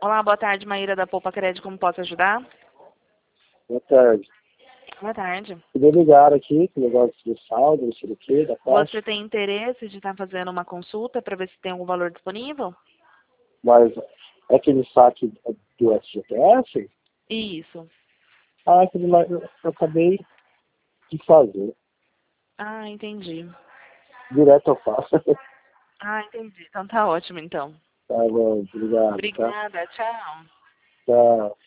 Olá, boa tarde, Maíra da Poupa Crédito, como posso ajudar? Boa tarde. Boa tarde. Queria ligar aqui com o negócio do saldo, não sei o quê, da taxa, Você tem interesse de estar fazendo uma consulta para ver se tem algum valor disponível? mas é aquele saque do FGTS? Isso. Ah, aquele lá eu acabei de fazer. Ah, entendi. Direto eu faço. Ah, entendi. Então tá ótimo, então. Tá bom, obrigado, tá? Obrigada, tchau. Tchau.